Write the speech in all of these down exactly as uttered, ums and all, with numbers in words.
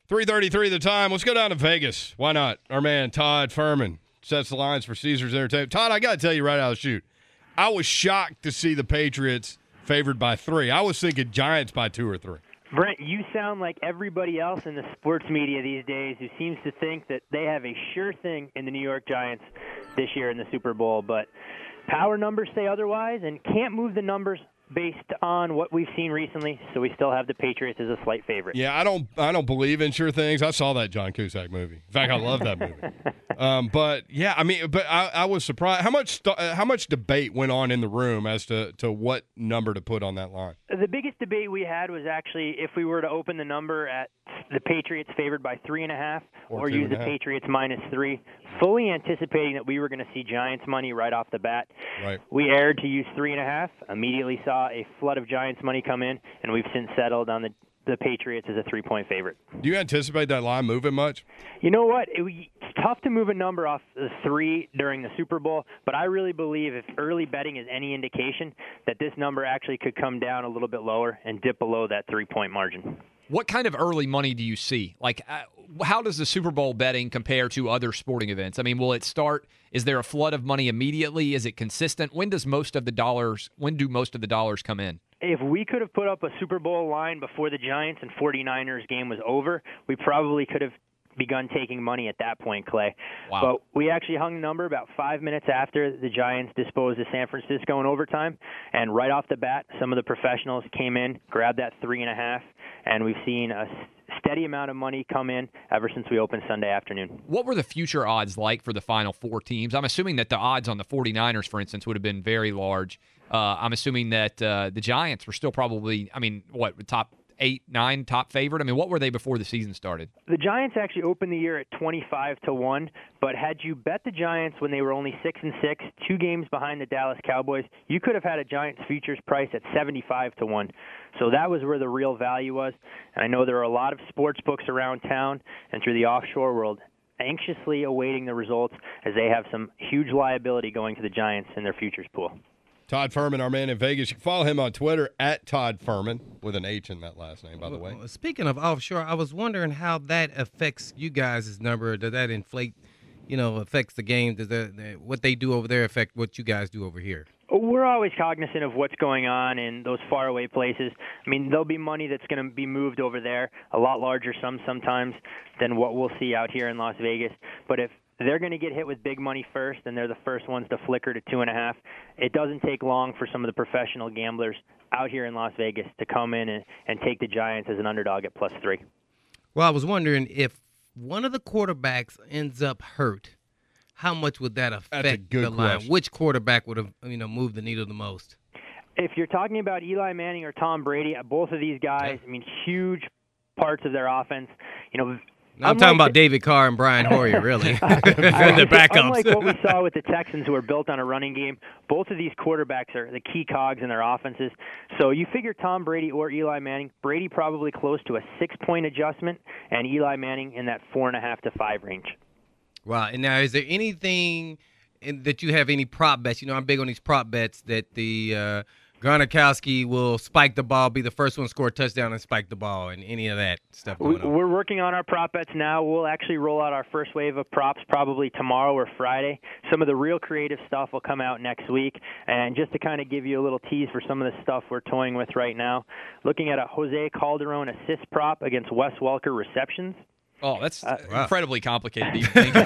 three thirty-three the time. Let's go down to Vegas. Why not? Our man Todd Furman sets the lines for Caesars Entertainment. Todd, I got to tell you right out of the chute, I was shocked to see the Patriots favored by three. I was thinking Giants by two or three. Brent, you sound like everybody else in the sports media these days who seems to think that they have a sure thing in the New York Giants this year in the Super Bowl, but power numbers say otherwise and can't move the numbers based on what we've seen recently, so we still have the Patriots as a slight favorite. Yeah, I don't I don't believe in sure things. I saw that John Cusack movie. In fact, I love that movie. um, but, yeah, I mean, but I, I was surprised. How much st- how much debate went on in the room as to, to what number to put on that line? The biggest debate we had was actually if we were to open the number at the Patriots favored by three and a half or, or use the half. Patriots minus three, fully anticipating that we were going to see Giants money right off the bat. Right. We erred to use three and a half, immediately saw a flood of Giants money come in, and we've since settled on the the Patriots as a three-point favorite. Do you anticipate that line moving much? You know what? It, it's tough to move a number off the three during the Super Bowl, but I really believe if early betting is any indication that this number actually could come down a little bit lower and dip below that three-point margin. What kind of early money do you see? Like, uh, how does the Super Bowl betting compare to other sporting events? I mean, will it start? Is there a flood of money immediately? Is it consistent? When does most of the dollars? When do most of the dollars come in? If we could have put up a Super Bowl line before the Giants and forty-niners game was over, we probably could have begun taking money at that point, Clay. Wow. But we actually hung the number about five minutes after the Giants disposed of San Francisco in overtime, and right off the bat, some of the professionals came in, grabbed that three and a half, and we've seen a steady amount of money come in ever since we opened Sunday afternoon. What were the future odds like for the final four teams? I'm assuming that the odds on the forty-niners, for instance, would have been very large. Uh, I'm assuming that uh, the Giants were still probably, I mean, what, top eight, nine, top favorite? I mean, what were they before the season started? The Giants actually opened the year at twenty-five to one, but had you bet the Giants when they were only six and six, two games behind the Dallas Cowboys, you could have had a Giants futures price at seventy-five to one. So that was where the real value was. And I know there are a lot of sports books around town and through the offshore world anxiously awaiting the results as they have some huge liability going to the Giants in their futures pool. Todd Furman, our man in Vegas. You can follow him on Twitter at Todd Furman, with an H in that last name, by the way. Well, speaking of offshore, I was wondering how that affects you guys' number. Does that inflate, you know, affects the game? Does that, what they do over there affect what you guys do over here? We're always cognizant of what's going on in those faraway places. I mean, there'll be money that's going to be moved over there, a lot larger sums sometimes than what we'll see out here in Las Vegas. But if they're going to get hit with big money first, and they're the first ones to flicker to two and a half, it doesn't take long for some of the professional gamblers out here in Las Vegas to come in and, and take the Giants as an underdog at plus three. Well, I was wondering if one of the quarterbacks ends up hurt, how much would that affect the line? Question. Which quarterback would have, you know, moved the needle the most? If you're talking about Eli Manning or Tom Brady, both of these guys, I mean, huge parts of their offense, you know. I'm talking about David Carr and Brian Hoyer, really. The backups. Unlike what we saw with the Texans, who are built on a running game, both of these quarterbacks are the key cogs in their offenses. So you figure Tom Brady or Eli Manning, Brady probably close to a six-point adjustment, and Eli Manning in that four and a half to five range. Wow. And now, is there anything in, that you have any prop bets? You know, I'm big on these prop bets that the uh, Gronkowski will spike the ball, be the first one to score a touchdown and spike the ball, and any of that stuff going on. We're working on our prop bets now. We'll actually roll out our first wave of props probably tomorrow or Friday. Some of the real creative stuff will come out next week. And just to kind of give you a little tease for some of the stuff we're toying with right now, looking at a Jose Calderon assist prop against Wes Welker receptions. Oh, that's Uh, incredibly complicated. Do you think?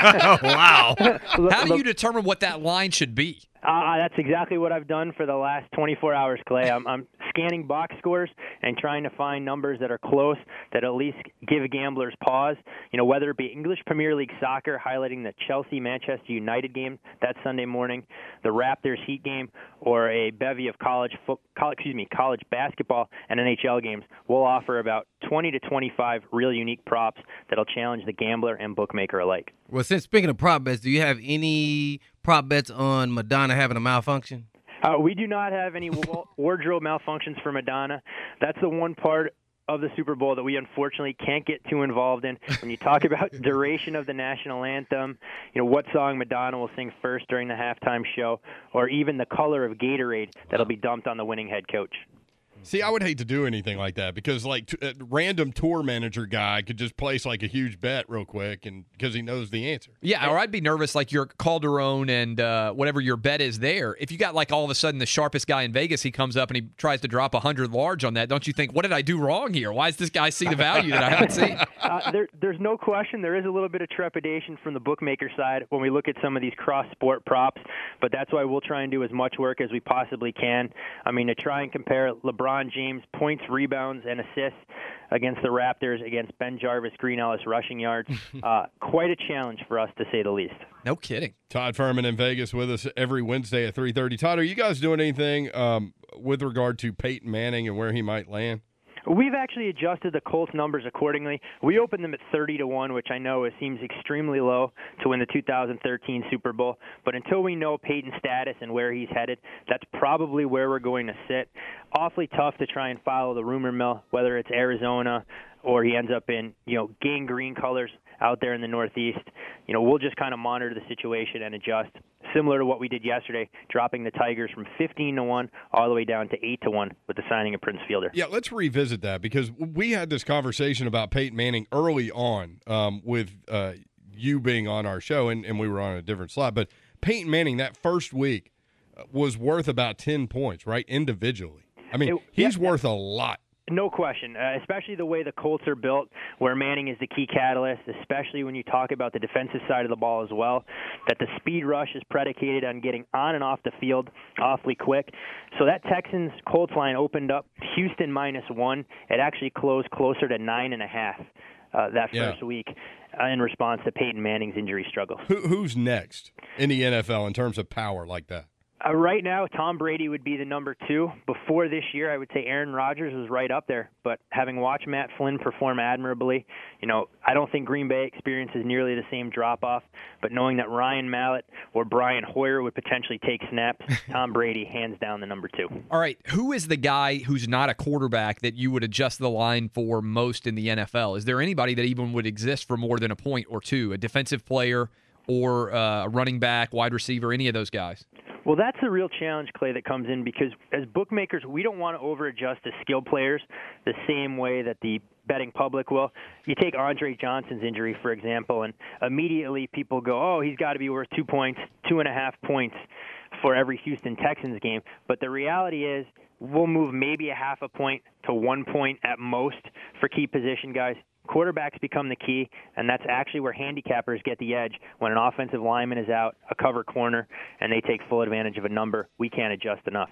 Wow. How do Look- you determine what that line should be? Uh, that's exactly what I've done for the last twenty-four hours, Clay. I'm, I'm scanning box scores and trying to find numbers that are close that at least give gamblers pause. You know, whether it be English Premier League soccer highlighting the Chelsea-Manchester United game that Sunday morning, the Raptors Heat game, or a bevy of college, fo- college, excuse me, college basketball and N H L games, we'll offer about twenty to twenty-five real unique props that'll challenge the gambler and bookmaker alike. Well, since speaking of prop bets, do you have any prop bets on Madonna having a malfunction? Uh, we do not have any wa- wardrobe malfunctions for Madonna. That's the one part of the Super Bowl that we unfortunately can't get too involved in. When you talk about duration of the national anthem, you know, what song Madonna will sing first during the halftime show, or even the color of Gatorade that'll be dumped on the winning head coach. See, I would hate to do anything like that because, like, t- a random tour manager guy could just place like a huge bet real quick, and because he knows the answer. Yeah, or I'd be nervous like your Calderon and uh, whatever your bet is there. If you got like all of a sudden the sharpest guy in Vegas, he comes up and he tries to drop a hundred large on that. Don't you think, what did I do wrong here? Why does this guy see the value that I haven't seen? Uh, there, there's no question. There is a little bit of trepidation from the bookmaker side when we look at some of these cross-sport props, but that's why we'll try and do as much work as we possibly can. I mean, to try and compare LeBron James points, rebounds, and assists against the Raptors, against Ben Jarvis, Green Ellis rushing yards. Uh, quite a challenge for us, to say the least. No kidding. Todd Furman in Vegas with us every Wednesday at three thirty. Todd, are you guys doing anything um, with regard to Peyton Manning and where he might land? We've actually adjusted the Colts numbers accordingly. We opened them at thirty to one, which I know it seems extremely low to win the two thousand thirteen Super Bowl. But until we know Peyton's status and where he's headed, that's probably where we're going to sit. Awfully tough to try and follow the rumor mill, whether it's Arizona or he ends up in, you know, gang green colors out there in the Northeast. You know, we'll just kind of monitor the situation and adjust. Similar to what we did yesterday, dropping the Tigers from fifteen to one all the way down to eight to one with the signing of Prince Fielder. Yeah, let's revisit that because we had this conversation about Peyton Manning early on um, with uh, you being on our show, and, and we were on a different slot. But Peyton Manning, that first week, was worth about ten points, right, individually. I mean, it, he's yeah, worth a lot. No question, uh, especially the way the Colts are built, where Manning is the key catalyst, especially when you talk about the defensive side of the ball as well, that the speed rush is predicated on getting on and off the field awfully quick. So that Texans-Colts line opened up Houston minus one. It actually closed closer to nine and a half uh, that first yeah. week uh, in response to Peyton Manning's injury struggles. Who, who's next in the N F L in terms of power like that? Uh, right now, Tom Brady would be the number two. Before this year, I would say Aaron Rodgers was right up there. But having watched Matt Flynn perform admirably, you know, I don't think Green Bay experiences nearly the same drop-off. But knowing that Ryan Mallett or Brian Hoyer would potentially take snaps, Tom Brady, hands down, the number two. All right, who is the guy who's not a quarterback that you would adjust the line for most in the N F L? Is there anybody that even would exist for more than a point or two, a defensive player or uh, a running back, wide receiver, any of those guys? Well, that's the real challenge, Clay, that comes in because as bookmakers, we don't want to over-adjust to skill players the same way that the betting public will. You take Andre Johnson's injury, for example, and immediately people go, oh, he's got to be worth two points, two and a half points for every Houston Texans game. But the reality is we'll move maybe a half a point to one point at most for key position guys. Quarterbacks become the key, and that's actually where handicappers get the edge. When an offensive lineman is out, a cover corner, and they take full advantage of a number, we can't adjust enough.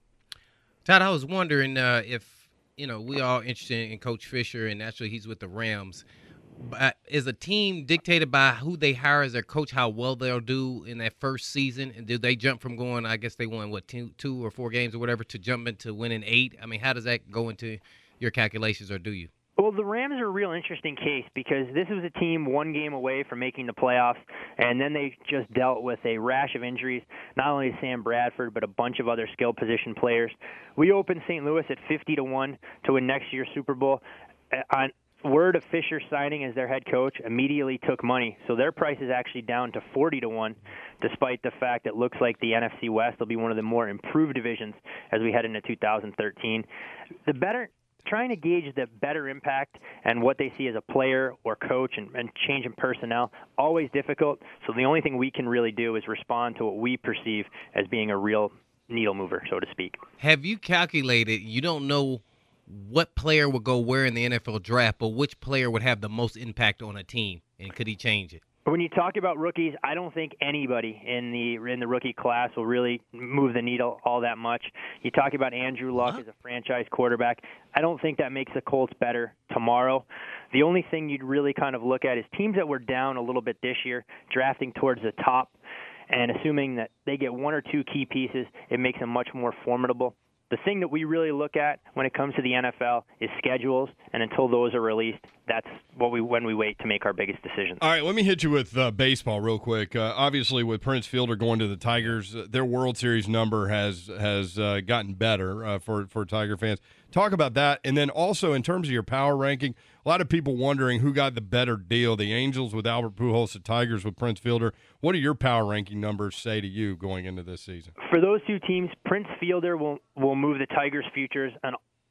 Todd, I was wondering uh, if, you know, we all interested in Coach Fisher, and actually he's with the Rams. But is a team dictated by who they hire as their coach, how well they'll do in that first season? And do they jump from going, I guess they won, what, two, two or four games or whatever, to jumping to winning eight? I mean, how does that go into your calculations, or do you? Well, the Rams are a real interesting case because this was a team one game away from making the playoffs, and then they just dealt with a rash of injuries, not only to Sam Bradford, but a bunch of other skill position players. We opened Saint Louis at fifty to one to win next year's Super Bowl. On word of Fisher signing as their head coach, immediately took money, so their price is actually down to forty to one, despite the fact it looks like the N F C West will be one of the more improved divisions as we head into two thousand thirteen. The better... Trying to gauge the better impact and what they see as a player or coach and, and change in personnel, always difficult. So the only thing we can really do is respond to what we perceive as being a real needle mover, so to speak. Have you calculated, you don't know what player would go where in the N F L draft, but which player would have the most impact on a team, and could he change it? When you talk about rookies, I don't think anybody in the in the rookie class will really move the needle all that much. You talk about Andrew Luck huh? as a franchise quarterback. I don't think that makes the Colts better tomorrow. The only thing you'd really kind of look at is teams that were down a little bit this year, drafting towards the top, and assuming that they get one or two key pieces, it makes them much more formidable. The thing that we really look at when it comes to the N F L is schedules, and until those are released, that's what we when we wait to make our biggest decisions. All right, let me hit you with uh, baseball real quick. Uh, obviously, with Prince Fielder going to the Tigers, uh, their World Series number has has uh, gotten better uh, for for Tiger fans. Talk about that, and then also in terms of your power ranking, a lot of people wondering who got the better deal: the Angels with Albert Pujols, the Tigers with Prince Fielder. What do your power ranking numbers say to you going into this season? For those two teams, Prince Fielder will will move the Tigers' futures an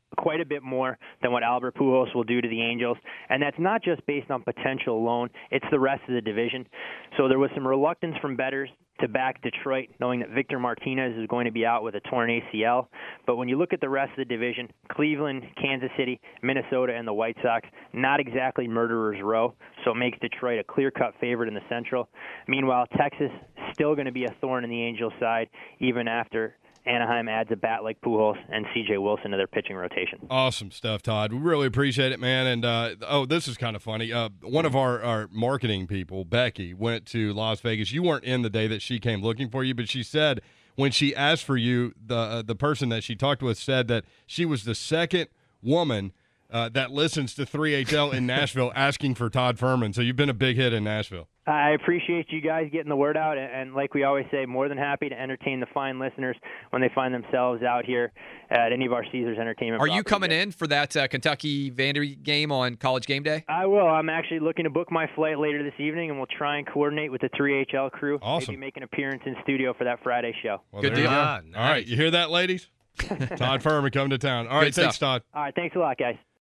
quite a bit more than what Albert Pujols will do to the Angels, and that's not just based on potential alone, it's the rest of the division. So there was some reluctance from bettors to back Detroit, knowing that Victor Martinez is going to be out with a torn A C L. But when you look at the rest of the division, Cleveland, Kansas City, Minnesota, and the White Sox, not exactly murderer's row, so it makes Detroit a clear-cut favorite in the Central. Meanwhile, Texas still going to be a thorn in the Angels' side, even after Anaheim adds a bat like Pujols and C J Wilson to their pitching rotation. Awesome stuff, Todd. We really appreciate it, man. And, uh, oh, this is kind of funny. Uh, one of our, our marketing people, Becky, went to Las Vegas. You weren't in the day that she came looking for you, but she said when she asked for you, the, uh, the person that she talked with said that she was the second woman uh, that listens to three H L in Nashville asking for Todd Fuhrman. So you've been a big hit in Nashville. I appreciate you guys getting the word out, and, and like we always say, more than happy to entertain the fine listeners when they find themselves out here at any of our Caesars Entertainment. Are you coming there. in for that uh, Kentucky Vander game on College Game Day? I will. I'm actually looking to book my flight later this evening, and we'll try and coordinate with the three H L crew. Awesome. Maybe make an appearance in studio for that Friday show. Well, Good there you deal. go. Ah, nice. All right, you hear that, ladies? Todd Furman coming to town. All right, Good thanks, stuff. Todd. All right, thanks a lot, guys.